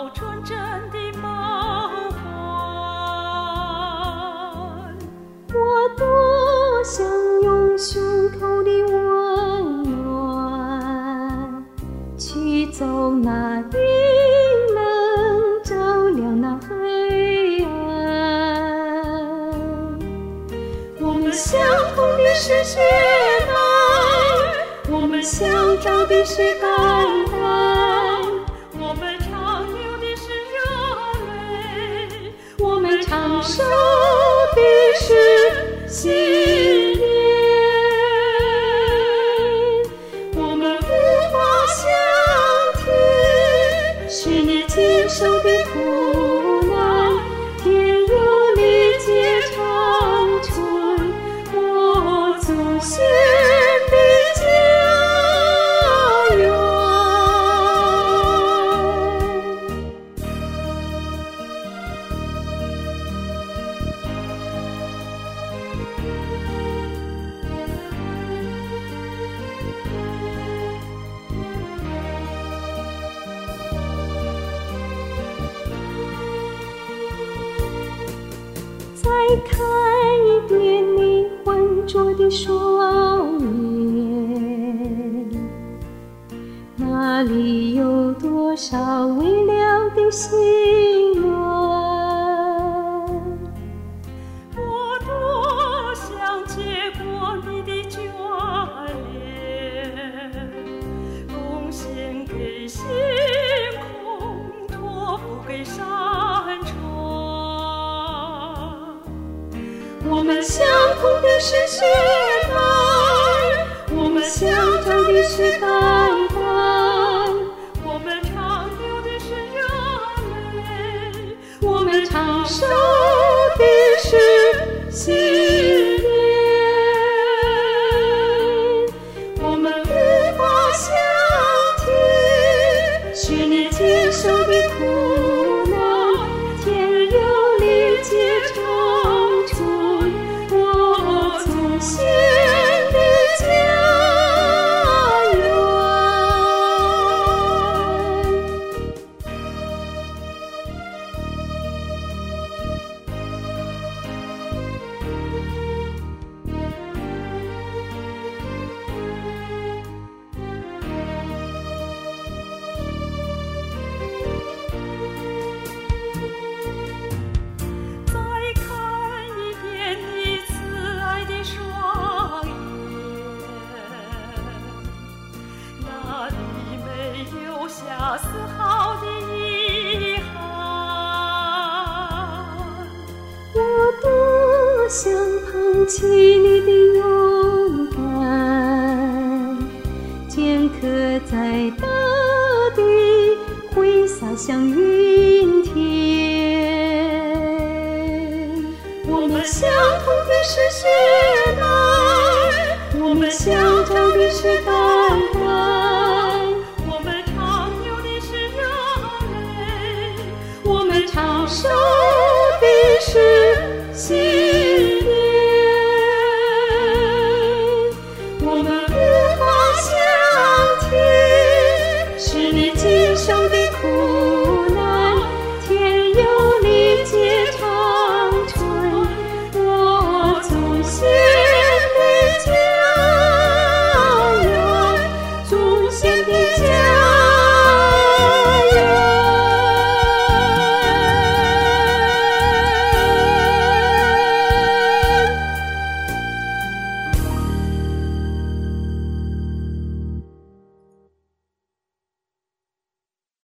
到纯真的梦幻。 我多想用胸口的温暖去走那阴冷，照亮那黑暗。我们相同的是血脉，我们相照的是肝胆， 我们长流的是热泪， 我们长寿的是喜悦。我们无法相提，是你经受的苦难，天有理解长存我祖先的家园。再看一遍你浑浊的双眼，那里有多少未了的心愿？ 我多想接过你的眷恋，贡献给星空，托付给山川。 我们相同的是血脉，我们相照的是肝胆， 我们长流的是热泪， 我们长寿的是喜悦。我们无法相提，是你经受的苦难，天有理解长存我祖先的家园。 再看一遍你慈爱的双眼，那里没有下丝毫的遗憾。 我多想捧起你的勇敢，镌刻在大地，挥洒向云天。我们相同的是血脉，我们相照的是肝胆， 我们长流的是热泪， 我们长寿的是喜